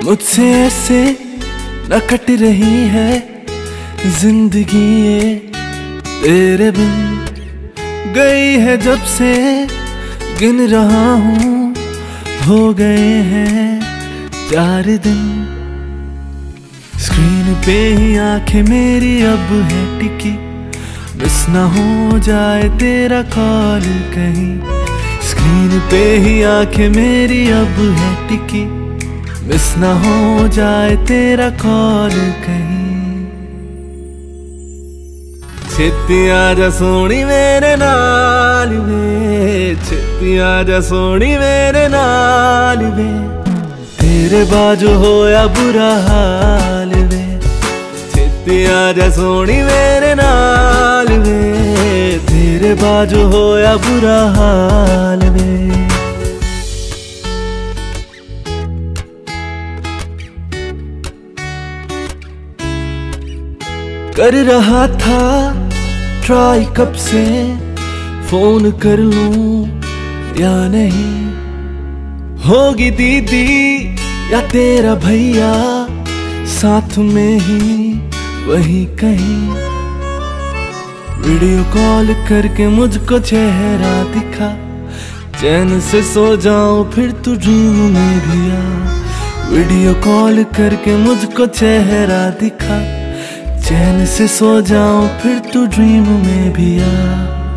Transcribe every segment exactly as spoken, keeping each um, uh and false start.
मुझसे ऐसे न कट रही है जिंदगी ये तेरे बिन। गई है जब से गिन रहा हूँ, हो गए हैं चार दिन। स्क्रीन पे ही आंखें मेरी अब है टिकी, मिस ना हो जाए तेरा कॉल कहीं। स्क्रीन पे ही आंखें मेरी अब है टिकी, मिस ना हो जाए तेरा कॉल कहीं। छेती आजा सोनी मेरे नाल वे, छेती आजा सोनी मेरे नाल वे, तेरे बाजू होया बुरा हाल वे। छेती आजा सोनी मेरे नाल वे, तेरे बाजू होया बुरा हाल वे। कर रहा था ट्राई कब से फोन कर लूं या नहीं, होगी दीदी या तेरा भैया साथ में ही वहीं कहीं। वीडियो कॉल करके मुझको चेहरा दिखा, चैन से सो जाऊं फिर तू ड्रीम में भी आ। वीडियो कॉल करके मुझको चेहरा दिखा, चैन से सो जाऊं फिर तू ड्रीम में भी आ।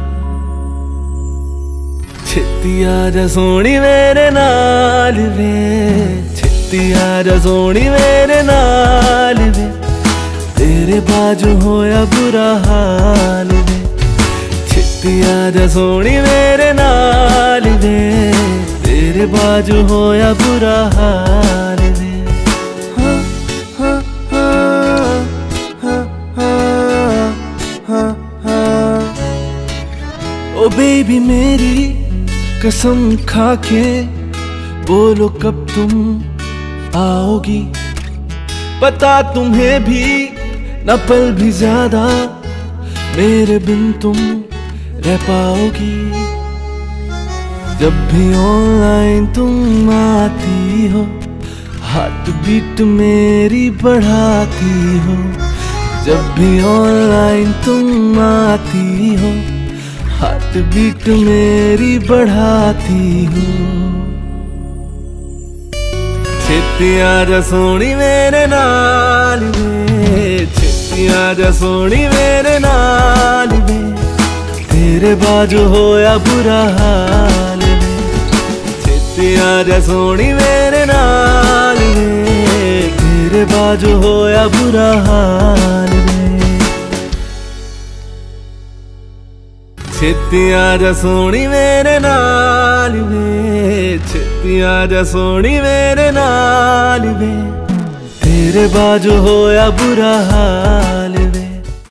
छेती आजा सोनी मेरे नाल वे, छेती आजा सोनी मेरे नाल वे, तेरे बाजू होया बुरा हाल वे। छेती आजा सोनी मेरे नाल वे, तेरे बाजू होया बुरा हाल वे। ओ बेबी मेरी कसम खा के बोलो कब तुम आओगी, पता तुम्हें भी न पल भी ज्यादा मेरे बिन तुम रह पाओगी। जब भी ऑनलाइन तुम आती हो, हार्ट बीट मेरी बढ़ाती हो। जब भी ऑनलाइन तुम आती हो, हार्ट बीट मेरी बढ़ाती हो। छेती आजा सोनी मेरे नाल वे, छेती आजा सोनी मेरे नाल वे, तेरे बाजू होया बुरा हाल वे। छेती आजा सोनी मेरे नाल वे, तेरे बाजू होया बुरा हाल वे। छेती आजा सोनी मेरे नाल वे, छेती आजा सोनी मेरे नाल वे, तेरे बाजू होया बुरा हाल।